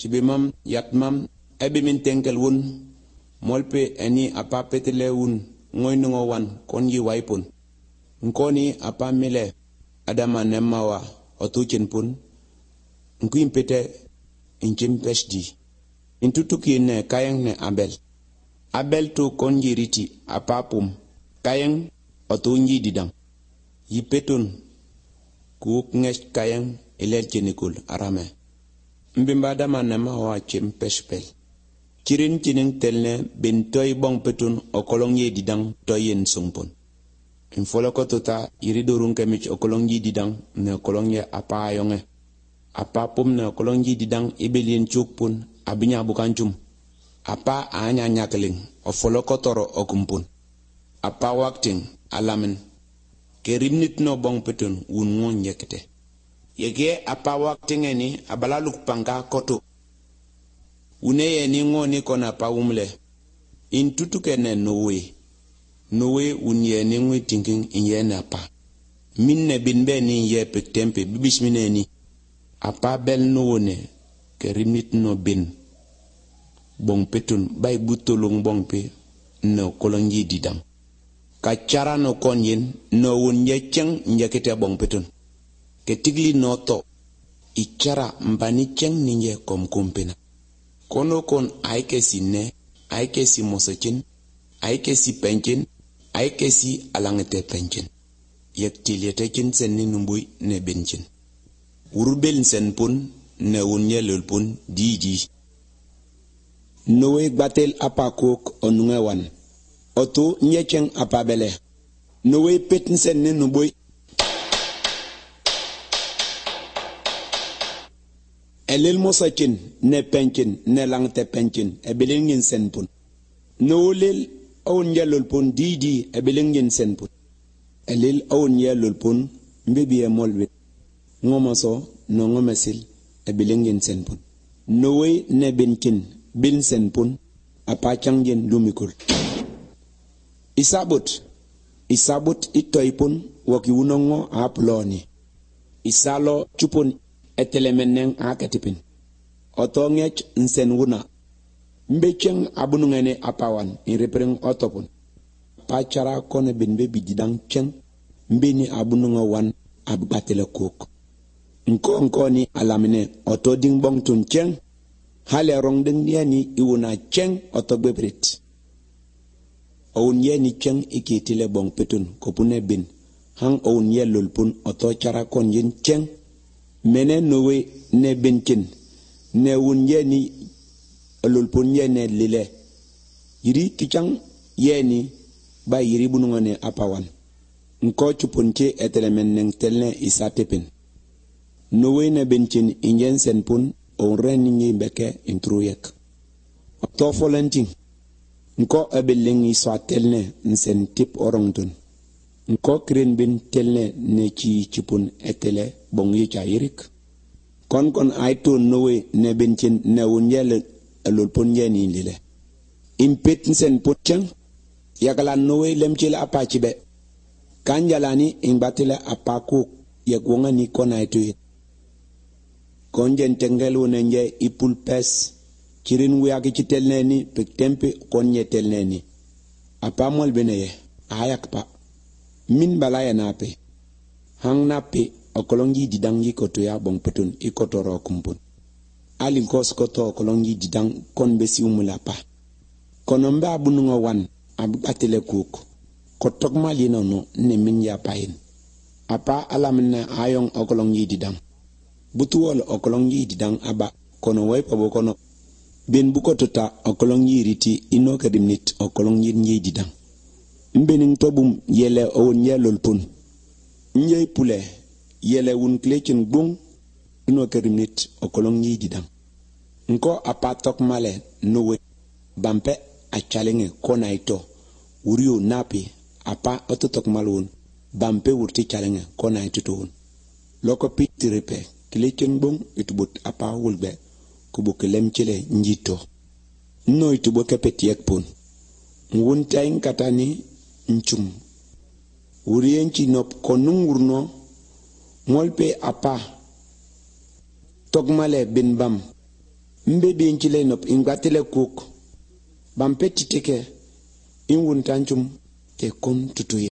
cibimam yatmam ebimin tenkel wun molpe eni apa petele wun ngoy nungo wan konyi waipun nkoni apa mile adama nemawa otuchen pun nkuim pete inchim peshdi intutuki ne kayang ne abel tu konyi riti apa pum kayang otunyi didang yipetun kuk ngesh kayang ilel chenikul arame mbimba adama nemawa chim peshpel Cirin cining telne bin toy bong petun okolong ye didang toyen sungpon. In foloko tota iri durung kemich okolong ye didang ne okolong ye apa ayonge. Apa pum ne okolong ye didang ibelien chukpun abinya bukancum. Apa anya nyakling o foloko toro okumpun. Apa wakting alamin. Kerimnit no bong petun wungon yekete. Yege apa wakting eni abalaluk pangka koto. Uneye ni ngoni kona paumle in tutuke ne nowe unye ni ngwi thinking inye na pa minne binbe ni ye pek tempe bibismine ni apa bel no ne kerimit no bin bong petun bay butolong bong pe no kolongi didang ka cara no konyen no unye cheng nyekete bong petun ke tigli no to ichara mbani cheng ninye komkumpena kono kon aike si ne, aike si mosechin, aike si penchin, aike si alangete penchin. Yek tilyetechin sen ni numbui ne benchin. Urubel sen pun ne unye lulpun diji. Nowe batel apakok onungewan. Oto nyecheng apabele. Nowe petin sen ni numbui. Elil mosachin ne penchin ne langte penchin ebelingin senpun nolil awun yelulpun didi ebelingin senpun elil awun yelulpun mbibiye molwit ngomoso no ngomesil ebelingin senpun nowe ne benchin bin senpun apachangin lumikul isabut itoipun wakiwunongo aploni isalo chupun etelemeneng akatipin otongech nsen wuna mbecheng abunungene apawan in repreng otopun pachara kone binbe bididang cheng mbini abununga wan abbatele kok nko ni alamine otoding bong tun cheng hale rong ding yani iwuna cheng otogbebrit oun yeni cheng ikitile bong petun kopune bin hang oun yelulpun oto chara kon yin cheng mene nowe ne benchin ne wun yeni lulpun yene lile yiri kichang yeni ba yiri bunungane apawan nko chupunche etelemen neng telne isatepin nowe ne benchin injen senpun on reningi beke intruyek to folenting nko abeleng iswa telne nsen tip orongtun nko kren bin telne ne chipun etele bong yicha yirik kon aito nowe ne benchin ne wunyele lulpun yeni lile impet nsen potchang yakala nowe lemchile apachibe kanjalani imbatile apaku yekwonga ni kon aito konjen tengelu nenje ipul pes kirin wuyaki chitelneni pektempe konye telneni apamol beneye ayak pa min balaya nape hang nape okolongi didang yikoto ya bong petun ikotoro kumpun alin kos koto okolongi didang kon besi umulapa konombe abununga wan abatele kuk kotok mali no ne min ya pain apa alamna ayong okolongi didang butuwol okolongi didang aba kono way pabo kono ben bukotota okolongi riti ino kadimnit okolongi nyi didang mbening tobum yele awon yelol pun nyey pule yele wun klechin bung ino kadimnit okolongi didang nko apatok male nowe bampe achalenge konaito uriyo napi apa ototok malun bampe wurti chalenge konaito to loko pitiripe klechin bung itubut apa wulbe kubuke lemchile njito no ituboke petiek pun nguntain katani nchum urienchi nop konungurno molpe apa togmale bin bam mbe bin chile nop ingwatile kuk bam petitike in wun tanchum te kon tutuye